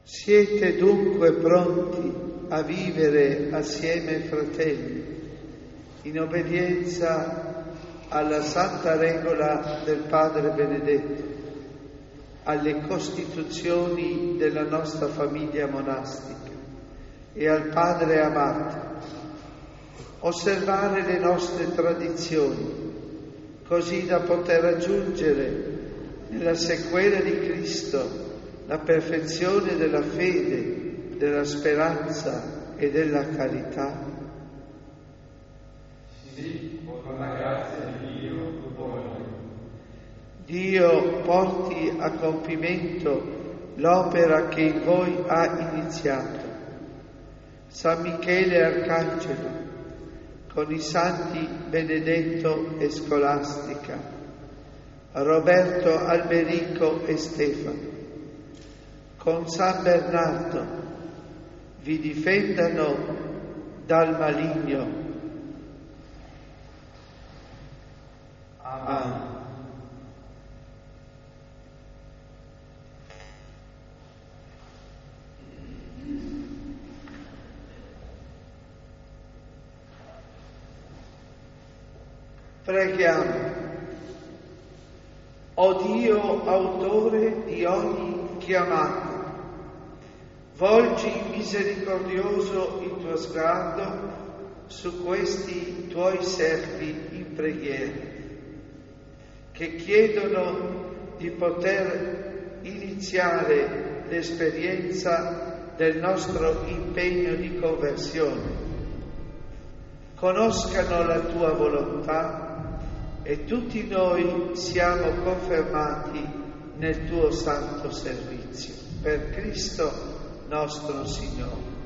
Siete dunque pronti a vivere assieme, fratelli, in obbedienza alla santa regola del Padre Benedetto, alle costituzioni della nostra famiglia monastica e al Padre amato, osservare le nostre tradizioni, così da poter raggiungere nella sequela di Cristo la perfezione della fede, della speranza e della carità. Sì, con la grazia di Dio buono. Dio porti a compimento l'opera che in voi ha iniziato. San Michele Arcangelo, con i santi Benedetto e Scolastica, Roberto Alberico e Stefano, con San Bernardo, vi difendano dal maligno. Amen. Preghiamo. O Dio, autore di ogni chiamata, volgi misericordioso il tuo sguardo su questi tuoi servi in preghiera, che chiedono di poter iniziare l'esperienza del nostro impegno di conversione. Conoscano la tua volontà e tutti noi siamo confermati nel tuo santo servizio. Per Cristo nostro Signore.